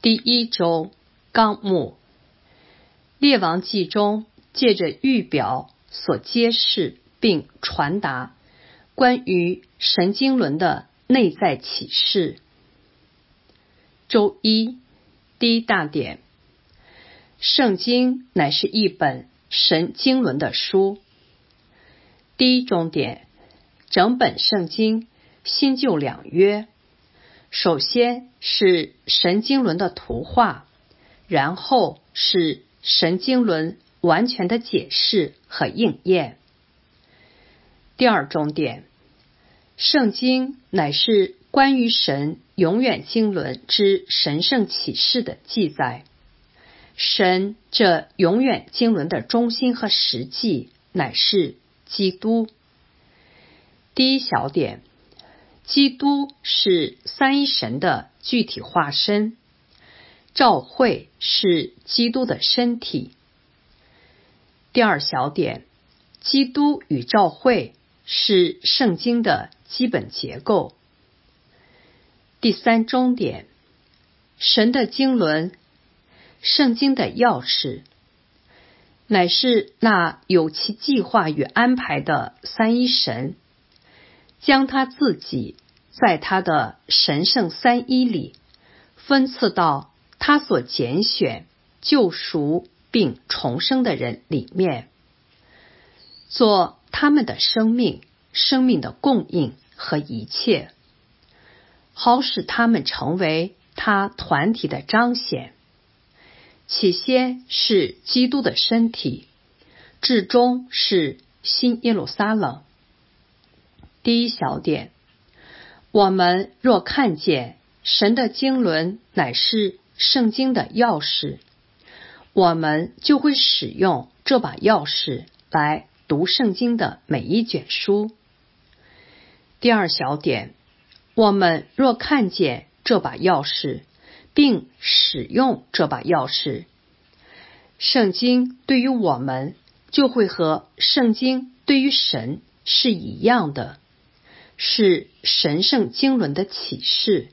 第一周纲目，列王纪中借着预表所揭示并传达关于神经轮的内在启示。周一，第一大点，圣经乃是一本神经轮的书。第一中点，整本圣经新旧两约，首先是神经轮的图画，然后是神经轮完全的解释和应验。第二中点，圣经乃是关于神永远经纶之神圣启示的记载。神这永远经纶的中心和实际乃是基督。第一小点，基督是三一神的具体化身，教会是基督的身体。第二小点，基督与教会是圣经的基本结构。第三中点，神的经纶，圣经的钥匙，乃是那有其计划与安排的三一神，将他自己在他的神圣三一里分赐到他所拣选、救赎并重生的人里面，做他们的生命的供应和一切，好使他们成为他团体的彰显。起先是基督的身体，至终是新耶路撒冷。第一小点，我们若看见神的经纶乃是圣经的钥匙，我们就会使用这把钥匙来读圣经的每一卷书。第二小点，我们若看见这把钥匙并使用这把钥匙，圣经对于我们就会和圣经对于神是一样的，是神圣经纶的启示。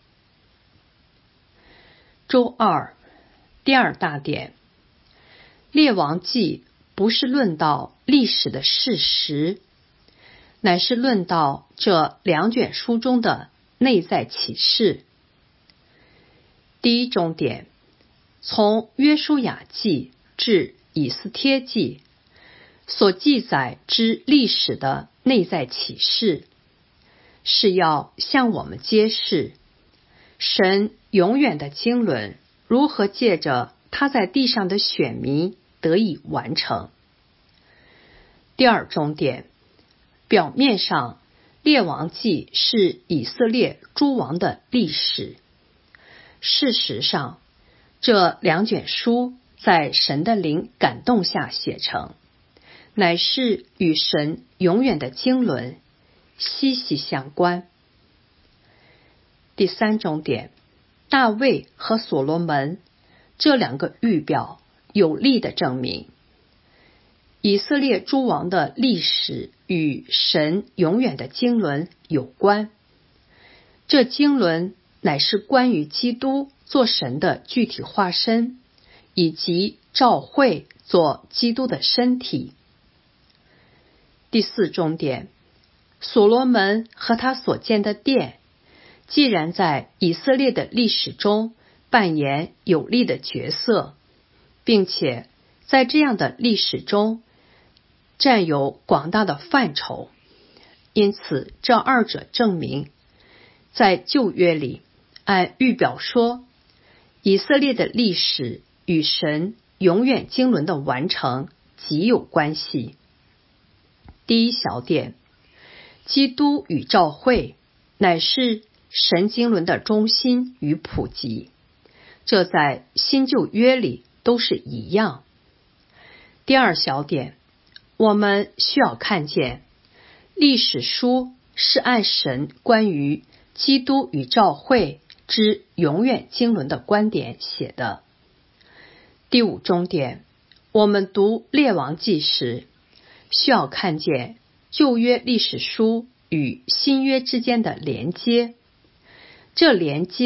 周二，第二大点，列王纪不是论到历史的事实，乃是论到这两卷书中的内在启示。第一中点，从约书亚记至以斯帖记所记载之历史的内在启示，是要向我们揭示神永远的经纶如何借着他在地上的选民得以完成。第二中点，表面上列王记是以色列诸王的历史，事实上这两卷书在神的灵感动下写成，乃是与神永远的经纶息息相关。第三中点，大卫和所罗门这两个预表有力的证明以色列诸王的历史与神永远的经纶有关。这经纶乃是关于基督做神的具体化身，以及教会做基督的身体。第四中点，所罗门和他所建的殿，既然在以色列的历史中扮演有力的角色，并且在这样的历史中占有广大的范畴，因此这二者证明，在旧约里按预表说，以色列的历史与神永远经纶的完成极有关系。第一小点，基督与教会乃是神经纶的中心与普及，这在新旧约里都是一样。第二小点，我们需要看见历史书是按神关于基督与教会之永远经纶的观点写的。第五中点，我们读列王纪时，需要看见旧约历史书与新约之间的连接，这连接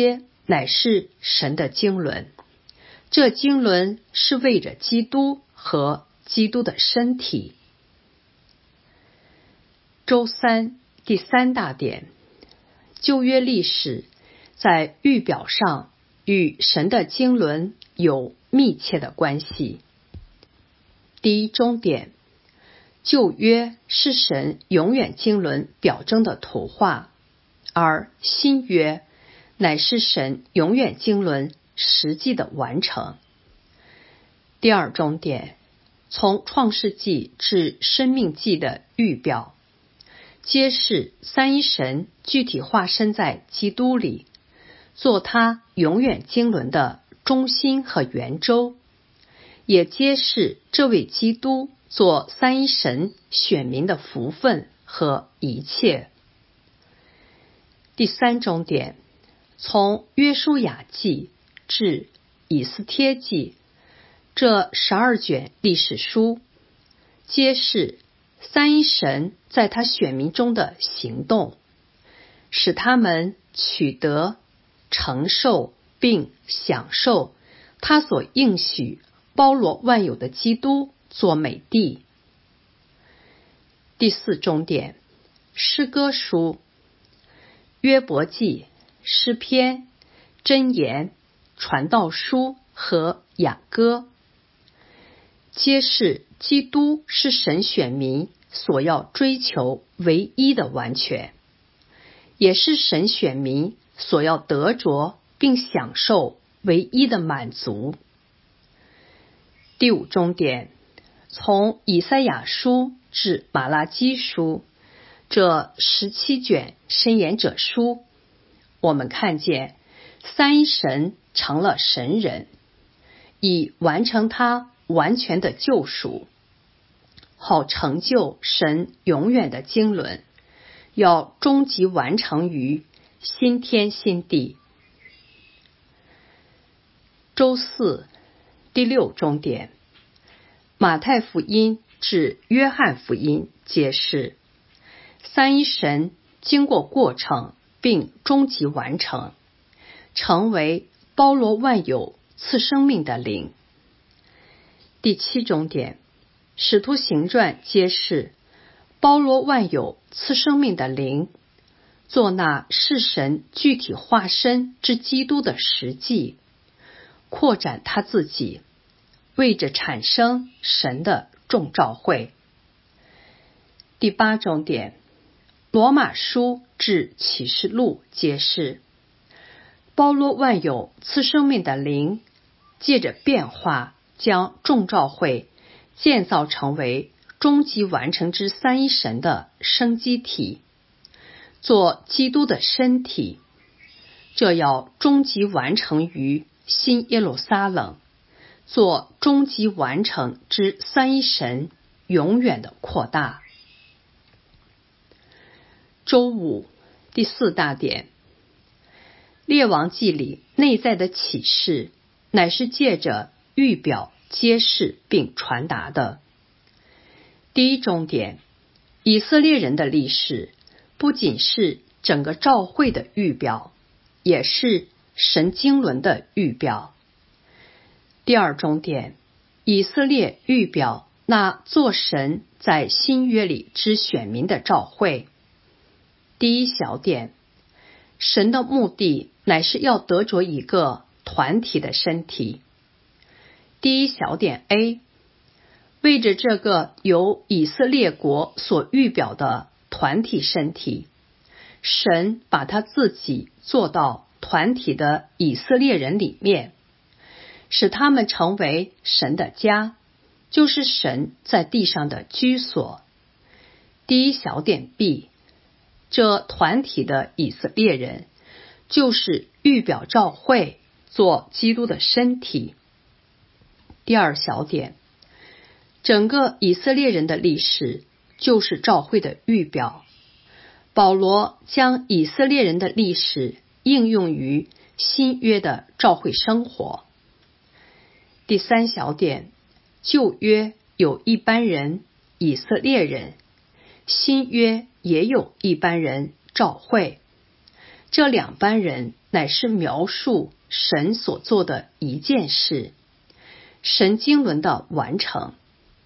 乃是神的经纶，这经纶是为着基督和基督的身体。周三第三大点，旧约历史在预表上与神的经纶有密切的关系。第一中点，旧约是神永远经纶表征的图画，而新约乃是神永远经纶实际的完成。第二中点，从创世纪至申命记的预表，揭示三一神具体化身在基督里，做他永远经纶的中心和圆周，也揭示这位基督做三一神选民的福分和一切。第三中点，从约书亚记至以斯帖记这12卷历史书，揭示三一神在他选民中的行动，使他们取得、承受并享受他所应许包罗万有的基督做美地。第四中点，诗歌书，约伯记、诗篇、箴言、传道书和雅歌，揭示基督是神选民所要追求唯一的完全，也是神选民所要得着并享受唯一的满足。第五中点，从以赛亚书至马拉基书这17卷申言者书，我们看见三一神成了神人，以完成他完全的救赎，好成就神永远的经纶，要终极完成于新天新地。周四第六中点，马太福音至约翰福音揭示三一神经过过程并终极完成，成为包罗万有赐生命的灵。第七中点，使徒行传揭示包罗万有赐生命的灵，做那是神具体化身之基督的实际，扩展他自己，为着产生神的众召会。第八中点，罗马书至启示录揭示包罗万有赐生命的灵，借着变化将众召会建造成为终极完成之三一神的生机体，做基督的身体，这要终极完成于新耶路撒冷，做终极完成之三一神永远的扩大。周五第四大点，列王记里内在的启示乃是借着预表揭示并传达的。第一中点，以色列人的历史不仅是整个召会的预表，也是神经纶的预表。第二中点，以色列预表那做神在新约里之选民的召会。第一小点，神的目的乃是要得着一个团体的身体。第一小点 A， 为着这个由以色列国所预表的团体身体，神把他自己做到团体的以色列人里面，使他们成为神的家，就是神在地上的居所。第一小点 B， 这团体的以色列人就是预表召会做基督的身体。第二小点，整个以色列人的历史就是召会的预表。保罗将以色列人的历史应用于新约的召会生活。第三小点，旧约有一般人以色列人，新约也有一般人召会， 这两班人乃是描述神所做的一件事，神经纶的完成。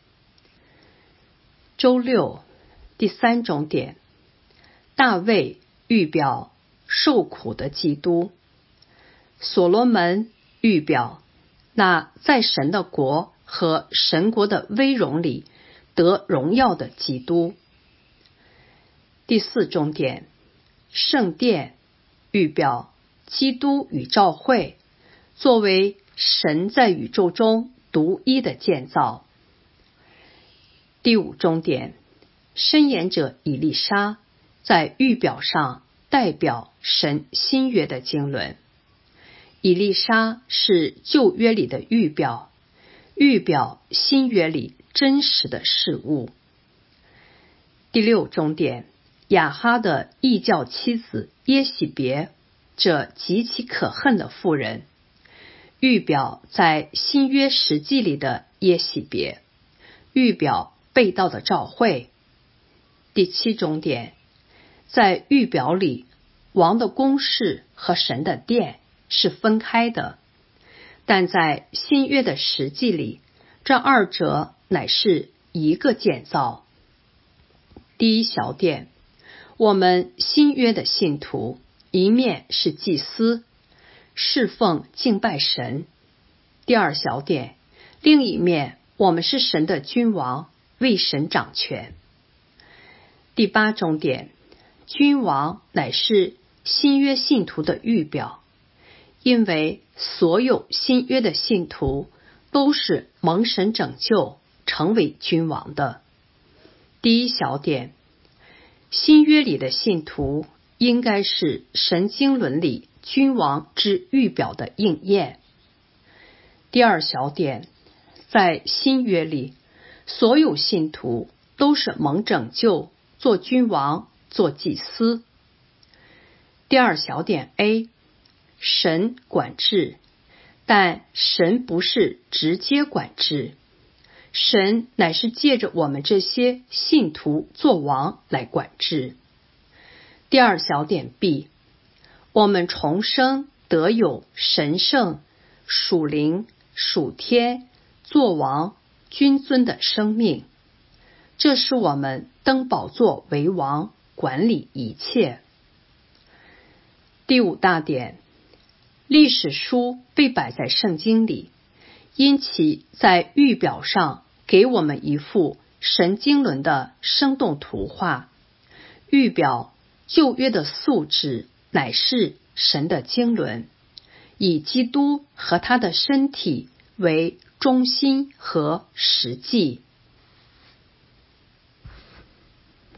周六第三重点，大卫预表受苦的基督，所罗门预表那在神的国和神国的威荣里得荣耀的基督。第四重点，圣殿预表基督与教会作为神在宇宙中独一的建造。第五重点，申言者以利沙在预表上代表神新约的经纶。以利沙是旧约里的预表，预表新约里真实的事物。第六重点，亚哈的异教妻子耶洗别，这极其可恨的妇人，预表在新约实际里的耶洗别，预表被盗的教会。第七重点，在预表里，王的宫室和神的殿是分开的，但在新约的实际里，这二者乃是一个建造。第一小点，我们新约的信徒一面是祭司，侍奉敬拜神；第二小点，另一面我们是神的君王，为神掌权。第八重点，君王乃是新约信徒的预表，因为所有新约的信徒都是蒙神拯救成为君王的。第一小点，新约里的信徒应该是神经纶里君王之预表的应验。第二小点，在新约里，所有信徒都是蒙拯救做君王做祭司。第二小点 A， 神管制，但神不是直接管制，神乃是借着我们这些信徒做王来管制。第二小点 B， 我们重生得有神圣、属灵、属天、做王、君尊的生命，这是我们登宝座为王，管理一切。第五大点，历史书被摆在圣经里，因其在预表上给我们一幅神经纶的生动图画，预表旧约的素质乃是神的经纶，以基督和他的身体为中心和实际。